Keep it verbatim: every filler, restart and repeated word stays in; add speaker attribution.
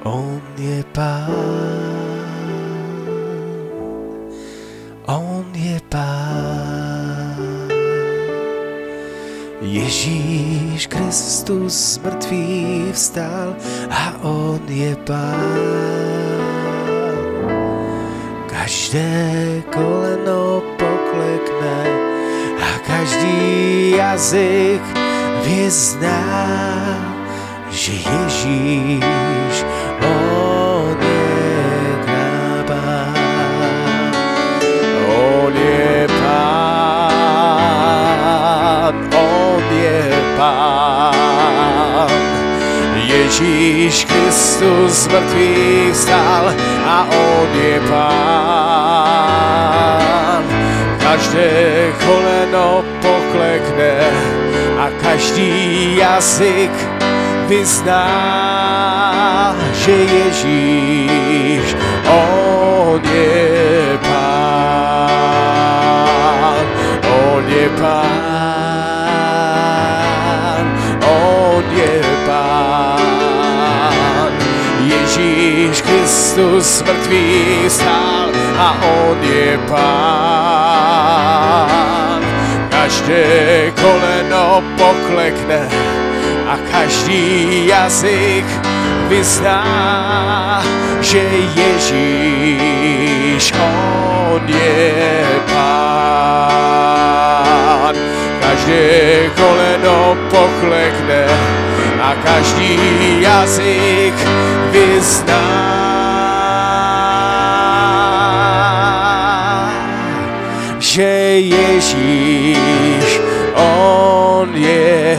Speaker 1: On je Pán, on je Pán. Ježíš Kristus z mrtvých vstal a on je Pán. Každé koleno poklekne a každý jazyk vyzná, že Ježíš, on je Pán. On je Pán, on je Pán. Ježíš Kristus z mrtvých vstal a on je Pán. Každé koleno poklekne a každý jazyk vyzná, že Ježíš, on je Pán. On je Pán, on je Pán. Ježíš Kristus z mrtvých vstal a on je Pán. Každé koleno poklekne a každý jazyk vyzná, že Ježíš, on je Pán. Každé koleno poklekne a každý jazyk vyzná, že Ježíš, on je